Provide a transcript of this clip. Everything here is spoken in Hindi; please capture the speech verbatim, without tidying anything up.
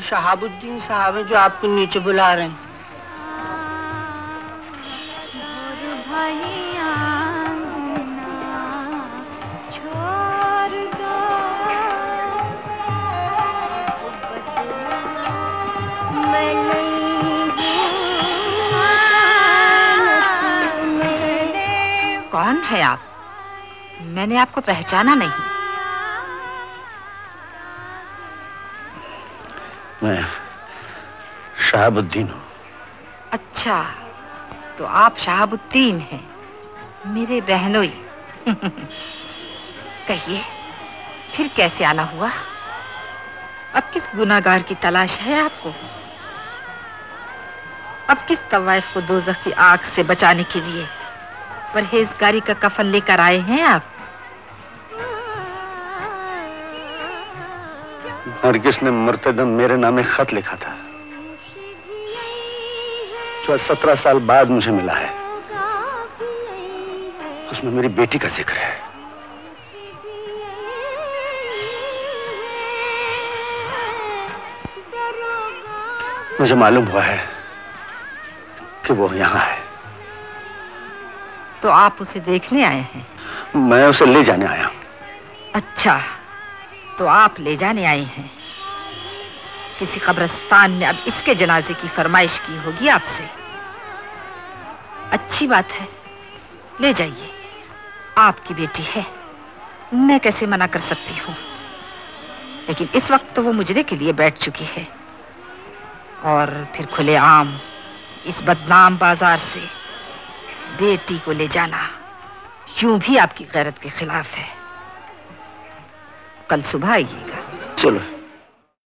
शहाबुद्दीन साहब हैं जो आपको नीचे बुला रहे हैं। कौन है आप? मैंने आपको पहचाना नहीं। मैं शहाबुद्दीन हूँ। अच्छा, तो आप शहाबुद्दीन हैं, मेरे बहनोई। कहिए, फिर कैसे आना हुआ? अब किस गुनाहगार की तलाश है आपको? अब किस तवाइफ को दोज़ख की आग से बचाने के लिए परहेजगारी का कफन लेकर आए हैं आप? नरगिस ने मुर्तदम मेरे नामे खत लिखा था, जो आज सत्रह साल बाद मुझे मिला है। उसमें मेरी बेटी का जिक्र है। मुझे मालूम हुआ है कि वो यहाँ है। तो आप उसे देखने आए हैं? मैं उसे ले जाने आया हूं। अच्छा, तो आप ले जाने आए हैं। किसी कब्रिस्तान ने अब इसके जनाजे की फरमाइश की होगी आपसे। अच्छी बात है, ले जाइए। आपकी बेटी है, मैं कैसे मना कर सकती हूँ। लेकिन इस वक्त तो वो मुजरे के लिए बैठ चुकी है, और फिर खुलेआम इस बदनाम बाजार से बेटी को ले जाना यूं भी आपकी गैरत के खिलाफ है। कल सुबह आइएगा। चलो।